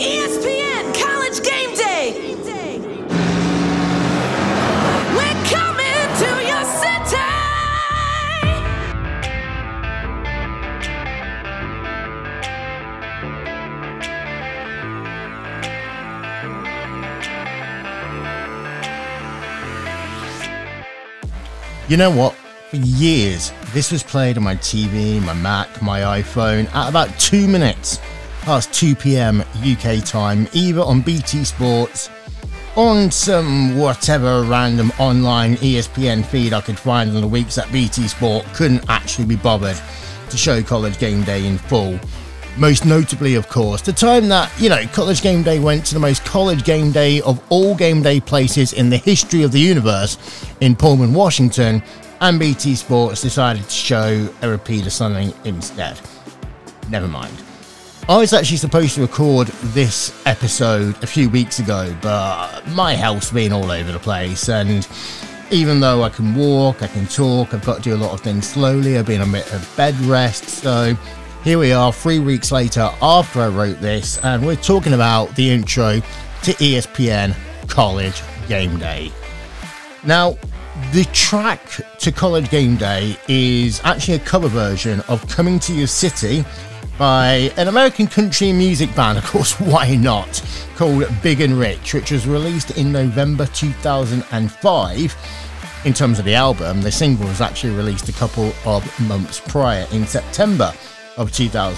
ESPN College Game Day. We're coming to your city. You know what? For years, this was played on my TV, my Mac, my iPhone at about 2 minutes past 2 p.m. UK time, either on BT Sports, on some whatever random online ESPN feed I could find on the weeks that BT Sport couldn't actually be bothered to show College Game Day in full. Most notably, of course, the time that, College Game Day went to the most College Game Day of all game day places in the history of the universe in Pullman, Washington, and BT Sports decided to show a repeat of something instead. Never mind. I was actually supposed to record this episode a few weeks ago, but my health's been all over the place, and even though I can walk, I can talk, I've got to do a lot of things slowly, I've been on a bit of bed rest, so here we are 3 weeks later after I wrote this, and we're talking about the intro to ESPN College Game Day. Now, the track to College Game Day is actually a cover version of Coming to Your City by an American country music band, of course, why not, called Big and Rich, which was released in November 2005. In terms of the album, the single was actually released a couple of months prior in September of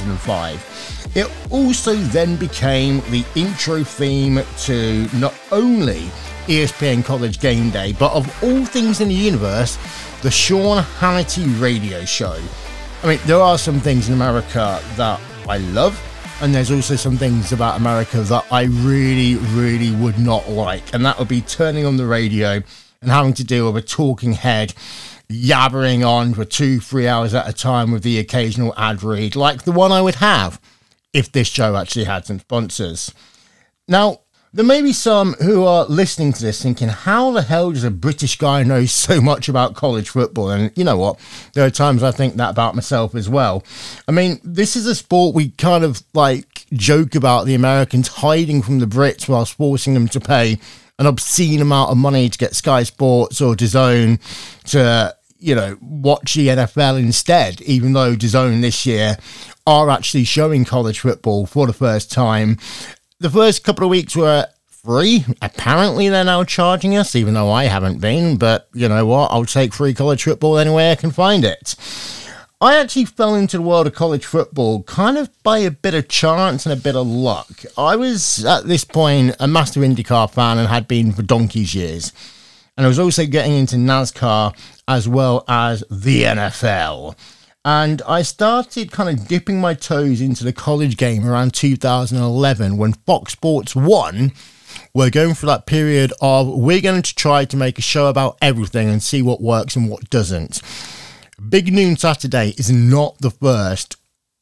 2005. It also then became the intro theme to not only ESPN College Game Day, but of all things in the universe, the Sean Hannity radio show. I mean, there are some things in America that I love, and there's also some things about America that I really, really would not like, and that would be turning on the radio and having to deal with a talking head yabbering on for 2-3 hours at a time with the occasional ad read, like the one I would have if this show actually had some sponsors. Now, there may be some who are listening to this thinking, how the hell does a British guy know so much about college football? And you know what? There are times I think that about myself as well. I mean, this is a sport we kind of joke about the Americans hiding from the Brits whilst forcing them to pay an obscene amount of money to get Sky Sports or DAZN to, watch the NFL instead, even though DAZN this year are actually showing college football for the first time. The first couple of weeks were free. Apparently they're now charging us, even though I haven't been, but you know what? I'll take free college football any way I can find it. I actually fell into the world of college football kind of by a bit of chance and a bit of luck. I was, at this point, a massive IndyCar fan and had been for donkey's years. And I was also getting into NASCAR as well as the NFL. And I started kind of dipping my toes into the college game around 2011 when Fox Sports 1 were going through that period of, we're going to try to make a show about everything and see what works and what doesn't. Big Noon Saturday is not the first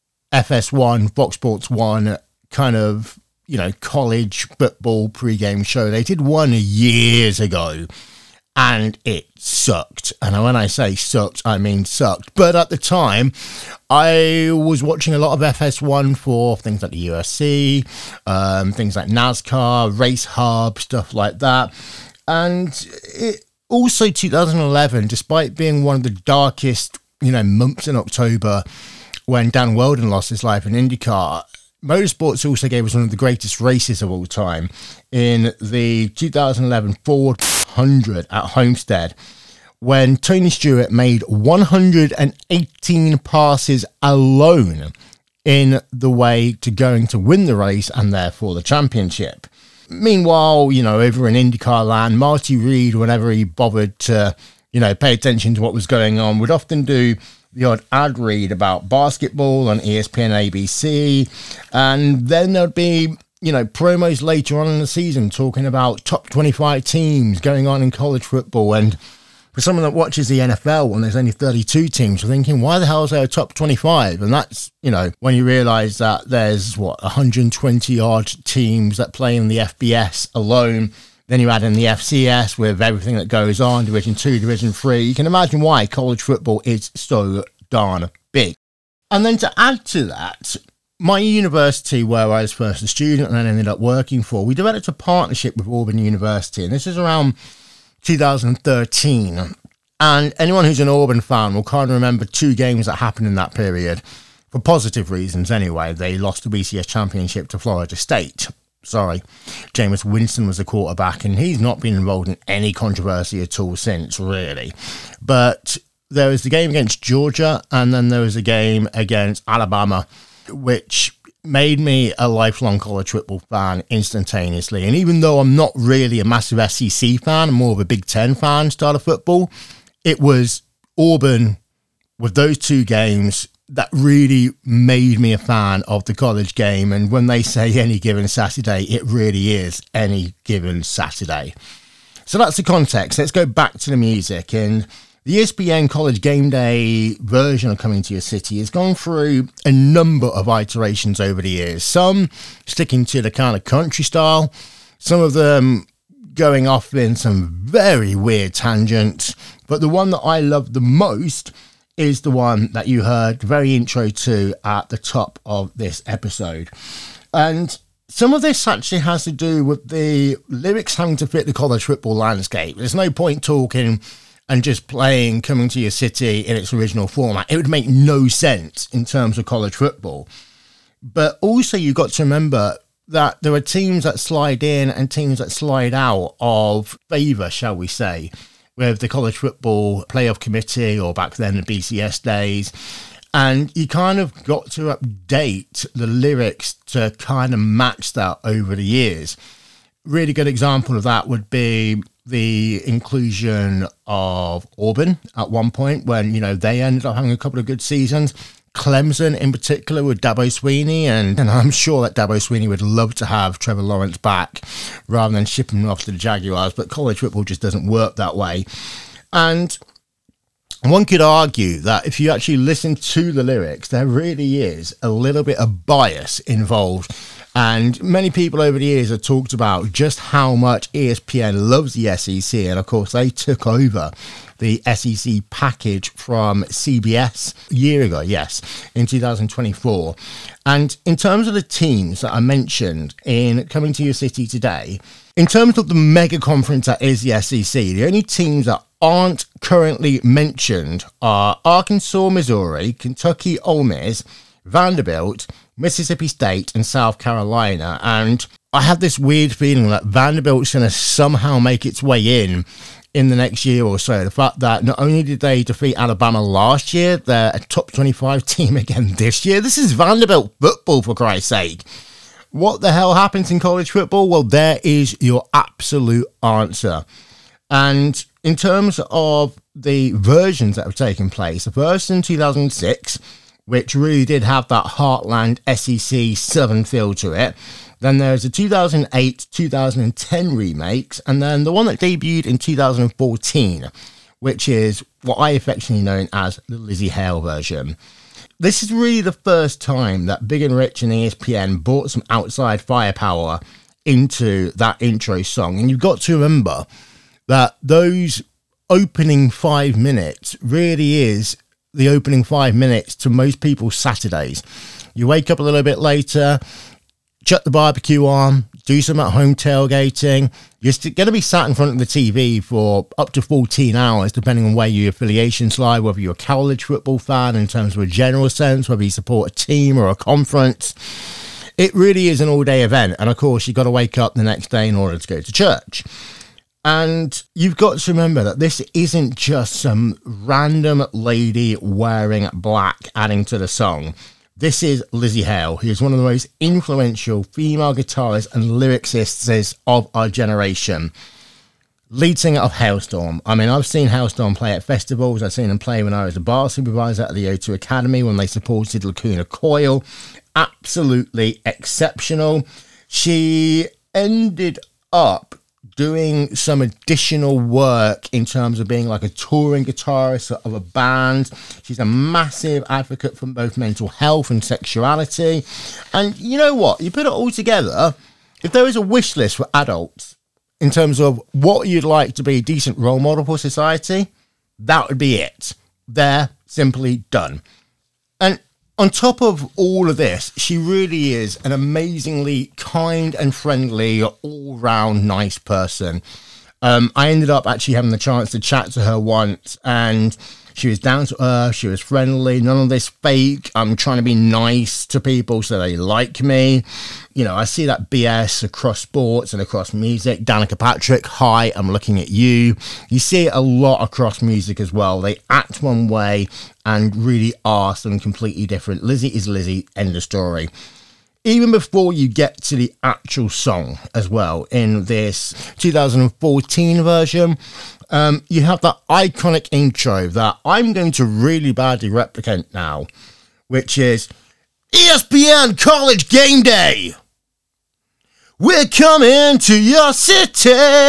FS1, Fox Sports 1 kind of, college football pre-game show. They did one years ago and it sucked. And when I say sucked, I mean sucked. But at the time, I was watching a lot of FS1 for things like the UFC, things like NASCAR, Race Hub, stuff like that. And it also 2011, despite being one of the darkest, months in October when Dan Wheldon lost his life in IndyCar, motorsports also gave us one of the greatest races of all time in the 2011 Ford 100 at Homestead, when Tony Stewart made 118 passes alone in the way to going to win the race and therefore the championship. Meanwhile, over in IndyCar land, Marty Reid, whenever he bothered to, pay attention to what was going on, would often do the odd ad read about basketball on ESPN ABC. And then there'd be, promos later on in the season talking about top 25 teams going on in college football. And for someone that watches the NFL when there's only 32 teams, you're thinking, why the hell is there a top 25? And that's, when you realise that there's, 120 odd teams that play in the FBS alone. Then you add in the FCS with everything that goes on, Division 2, Division 3. You can imagine why college football is so darn big. And then to add to that, my university, where I was first a student and then ended up working for, we developed a partnership with Auburn University, and this is around 2013. And anyone who's an Auburn fan will kind of remember two games that happened in that period, for positive reasons anyway. They lost the BCS championship to Florida State. Sorry, Jameis Winston was the quarterback, and he's not been involved in any controversy at all since, really. But there was the game against Georgia, and then there was a game against Alabama, which made me a lifelong college football fan instantaneously. And even though I'm not really a massive SEC fan, I'm more of a Big Ten fan style of football, it was Auburn with those two games that really made me a fan of the college game. And when they say any given Saturday, it really is any given Saturday. So that's the context. Let's go back to the music. And the ESPN College Game Day version of Coming to Your City has gone through a number of iterations over the years. Some sticking to the kind of country style, some of them going off in some very weird tangents. But the one that I love the most is the one that you heard the very intro to at the top of this episode. And some of this actually has to do with the lyrics having to fit the college football landscape. There's no point talking and just playing Coming to Your City in its original format. It would make no sense in terms of college football. But also you've got to remember that there are teams that slide in and teams that slide out of favour, shall we say, with the College Football Playoff Committee, or back then the BCS days. And you kind of got to update the lyrics to kind of match that over the years. Really good example of that would be the inclusion of Auburn at one point when, you know, they ended up having a couple of good seasons. Clemson in particular with Dabo Swinney, and I'm sure that Dabo Swinney would love to have Trevor Lawrence back rather than shipping him off to the Jaguars, but college football just doesn't work that way. And one could argue that if you actually listen to the lyrics, there really is a little bit of bias involved. And many people over the years have talked about just how much ESPN loves the SEC. And of course, they took over the SEC package from CBS a year ago, yes, in 2024. And in terms of the teams that I mentioned in Coming to Your City today, in terms of the mega conference that is the SEC, the only teams that aren't currently mentioned are Arkansas, Missouri, Kentucky, Ole Miss, Vanderbilt, Mississippi State, and South Carolina. And I have this weird feeling that Vanderbilt's going to somehow make its way in the next year or so. The fact that not only did they defeat Alabama last year, they're a top 25 team again this year. This is Vanderbilt football, for Christ's sake. What the hell happens in college football? Well, there is your absolute answer. And in terms of the versions that have taken place, the first in 2006, which really did have that Heartland SEC Southern feel to it. Then there's the 2008, 2010 remakes, and then the one that debuted in 2014, which is what I affectionately know as the Lizzie Hale version. This is really the first time that Big and Rich and ESPN brought some outside firepower into that intro song. And you've got to remember that those opening 5 minutes really is the opening 5 minutes to most people's Saturdays. You wake up a little bit later, chuck the barbecue on, do some at-home tailgating. You're going to be sat in front of the TV for up to 14 hours, depending on where your affiliations lie, whether you're a college football fan in terms of a general sense, whether you support a team or a conference. It really is an all-day event. And, of course, you've got to wake up the next day in order to go to church. And you've got to remember that this isn't just some random lady wearing black adding to the song. This is Lizzie Hale, who is one of the most influential female guitarists and lyricists of our generation. Lead singer of Halestorm. I mean, I've seen Halestorm play at festivals. I've seen them play when I was a bar supervisor at the O2 Academy when they supported Lacuna Coil. Absolutely exceptional. She ended up doing some additional work in terms of being like a touring guitarist of a band. She's a massive advocate for both mental health and sexuality. And you know what? You put it all together, if there is a wish list for adults in terms of what you'd like to be a decent role model for society, that would be it. There, simply done. And On top of all of this, she really is an amazingly kind and friendly, all-round nice person. I ended up actually having the chance to chat to her once, and she was down to earth, she was friendly, none of this fake, I'm trying to be nice to people so they like me. You know, I see that BS across sports and across music. Danica Patrick, hi, I'm looking at you. You see it a lot across music as well. They act one way and really are something completely different. Lizzie is Lizzie, end of story. Even before you get to the actual song as well, in this 2014 version, you have that iconic intro that I'm going to really badly replicate now, which is ESPN College Game Day. We're coming to your city.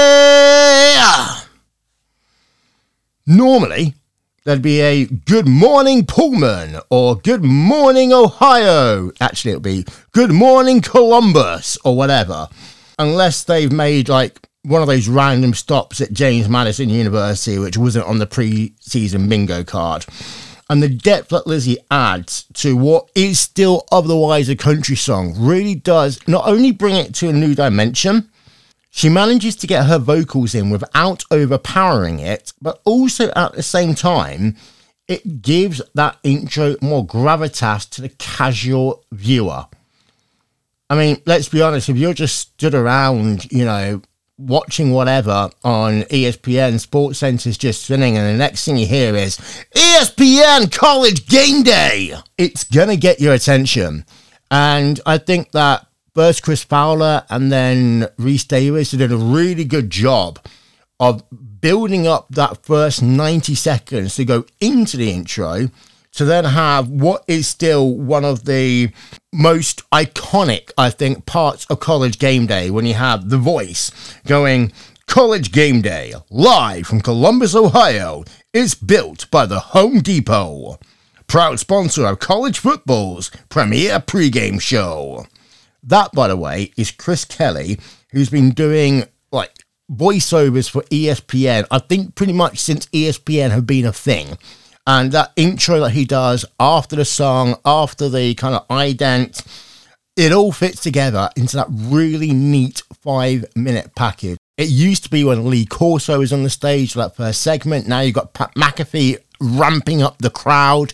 Normally, there'd be a Good Morning Pullman or Good Morning Ohio. Actually, it'll be Good Morning Columbus or whatever. Unless they've made like one of those random stops at James Madison University, which wasn't on the pre-season bingo card. And the depth that Lizzie adds to what is still otherwise a country song really does not only bring it to a new dimension, she manages to get her vocals in without overpowering it, but also at the same time, it gives that intro more gravitas to the casual viewer. I mean, let's be honest, if you're just stood around, you know, watching whatever on ESPN, Sports Center's just spinning, and the next thing you hear is ESPN College Game Day, it's gonna get your attention. And I think that first Chris Fowler and then Rhys Davis did a really good job of building up that first 90 seconds to go into the intro to then have what is still one of the most iconic, I think, parts of College Game Day, when you have The Voice going, College Game Day, live from Columbus, Ohio, is built by the Home Depot. Proud sponsor of college football's premier pregame show. That, by the way, is Chris Kelly, who's been doing, like, voiceovers for ESPN, I think pretty much since ESPN have been a thing. And that intro that he does after the song, after the kind of ident, it all fits together into that really neat 5-minute package. It used to be when Lee Corso was on the stage for that first segment. Now you've got Pat McAfee ramping up the crowd.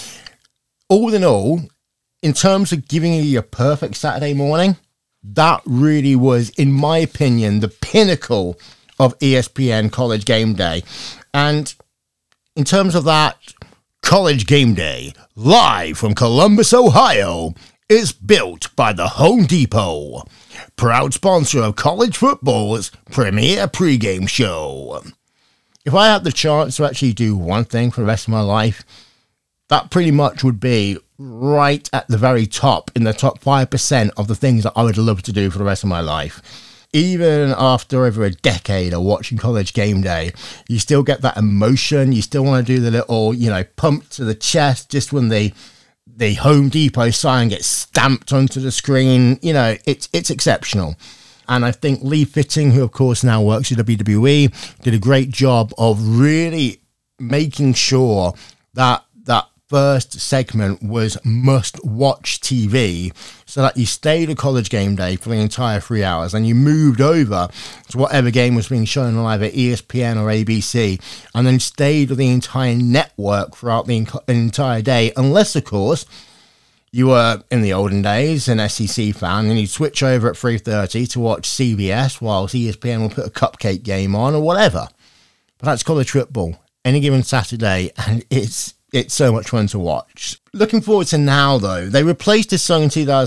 All in all, in terms of giving you your perfect Saturday morning, that really was, in my opinion, the pinnacle of ESPN College Game Day. And in terms of that, College Game Day, live from Columbus, Ohio, is built by the Home Depot, proud sponsor of college football's premier pregame show. If I had the chance to actually do one thing for the rest of my life, that pretty much would be right at the very top, in the top 5% of the things that I would love to do for the rest of my life. Even after over a decade of watching College Game Day, you still get that emotion. You still want to do the little, you know, pump to the chest just when the Home Depot sign gets stamped onto the screen. You know, it's exceptional. And I think Lee Fitting, who of course now works at WWE, did a great job of really making sure that that first segment was must-watch TV, so that you stayed at College Game Day for the entire 3 hours and you moved over to whatever game was being shown live at ESPN or ABC, and then stayed with the entire network throughout the entire day, unless, of course, you were, in the olden days, an SEC fan, and you'd switch over at 3:30 to watch CBS whilst ESPN will put a cupcake game on or whatever. But that's college football, any given Saturday, and it's so much fun to watch. Looking forward to now, though, they replaced this song in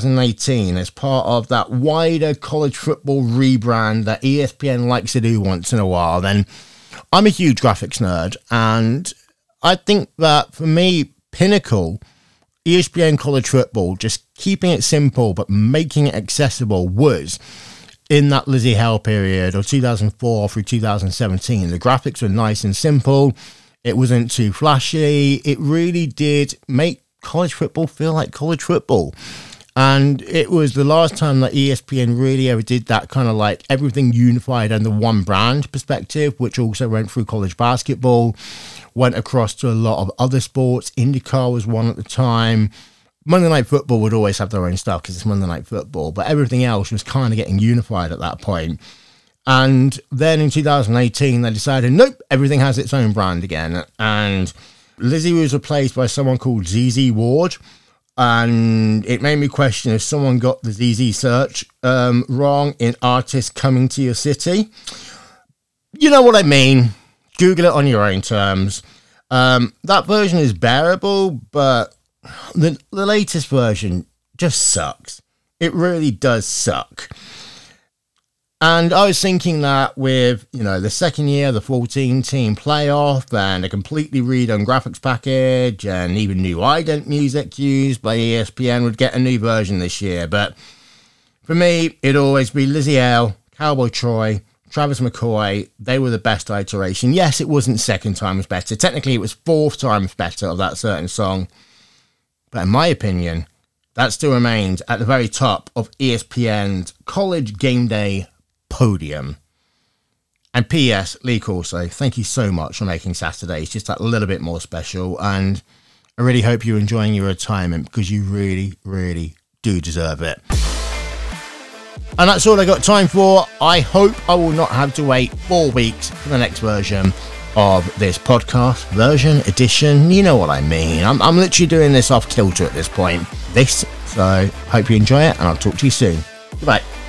2018 as part of that wider college football rebrand that ESPN likes to do once in a while. Then I'm a huge graphics nerd, and I think that for me, pinnacle ESPN college football, just keeping it simple but making it accessible, was in that Lizzie Hale period of 2004 through 2017. The graphics were nice and simple. It wasn't too flashy. It really did make college football feel like college football. And it was the last time that ESPN really ever did that kind of like everything unified under one brand perspective, which also went through college basketball, went across to a lot of other sports. IndyCar was one at the time. Monday Night Football would always have their own stuff because it's Monday Night Football, but everything else was kind of getting unified at that point. And then in 2018, they decided, nope, everything has its own brand again. And Lizzie was replaced by someone called ZZ Ward. And it made me question if someone got the ZZ search wrong in artists coming to your city. You know what I mean. Google it on your own terms. That version is bearable, but the latest version just sucks. It really does suck. And I was thinking that with, the second year, the 14-team playoff, and a completely redone graphics package, and even new ident music used by ESPN would get a new version this year. But for me, it'd always be Lizzie L, Cowboy Troy, Travis McCoy. They were the best iteration. Yes, it wasn't second times better. Technically, it was fourth times better of that certain song. But in my opinion, that still remains at the very top of ESPN's College Game Day podium. And P.S. Lee Corso, thank you so much for making Saturdays just that little bit more special. And I really hope you're enjoying your retirement because you really, really do deserve it. And that's all I got time for. I hope I will not have to wait 4 weeks for the next version of this podcast, version, edition, you know what I mean. I'm literally doing this off kilter at this point. So hope you enjoy it, and I'll talk to you soon. Goodbye.